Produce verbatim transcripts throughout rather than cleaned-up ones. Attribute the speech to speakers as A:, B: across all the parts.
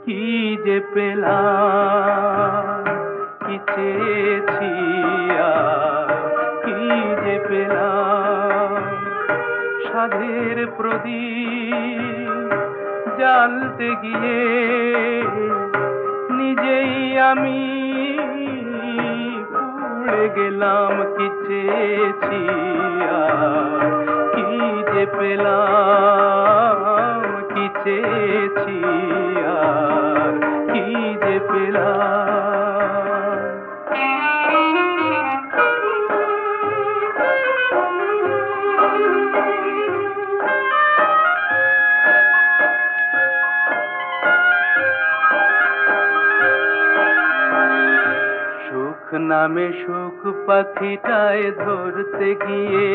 A: কি যে পেলাম, কি চেয়েছি আর কি যে পেলাম। সাধের প্রদীপ জ্বালতে গিয়ে নিজেই আমি পুড়ে গেলাম। কি চেয়েছি আর কি যে পেলাম, কি চেয়েছি আর কি যে পেলাম। সুখ নামে সুখ পাখিটায় ধরতে গিয়ে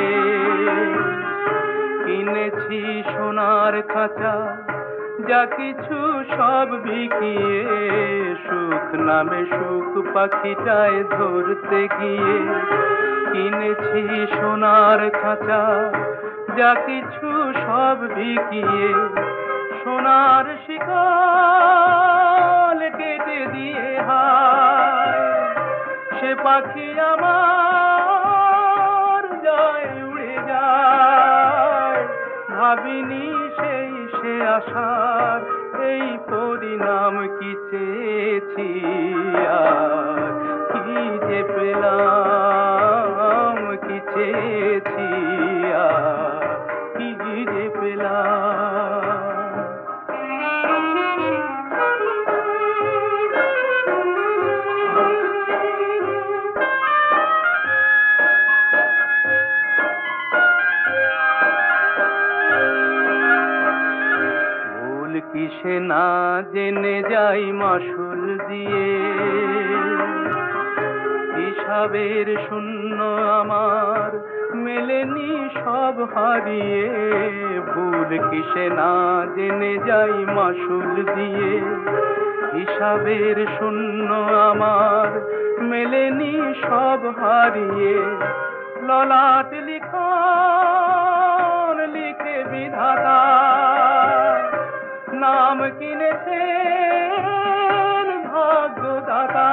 A: কিনেছি সোনার খাঁচা, যা কিছু সব বিকিয়ে। সুখ নামে সুখ পাখিটায় ধরতে গিয়ে কিনেছি সোনার খাঁচা, যা কিছু সব বিকিয়ে। সোনার শিকল কেটে দিয়ে হায় সে পাখি আমার যায় উড়ে যায়। ভাবিনি সেই সে আশার এই পরিণাম। কি চেয়েছি আর কি যে পেলাম, কি চেয়েছি আর কি যে পেলাম। কিসে না জেনে যাই মাসুল দিয়ে, হিসাবের শূন্য আমার মেলেনি সব হারিয়ে। ভুল কিসে না জেনে যাই মাসুল দিয়ে, হিসাবের শূন্য আমার মেলেনি সব হারিয়ে। ললাট লিখন লিখে বিধাতা নাম কিনেছেন ভাগ্যদাতা।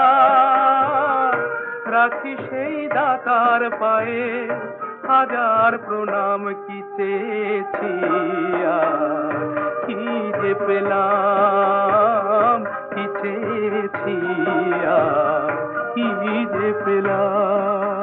A: রাখি সেই দাতার পায়ে হাজার প্রণাম। কি চেয়েছি আর কি যে পেলাম, কি চেয়েছি আর কি যে পেলাম।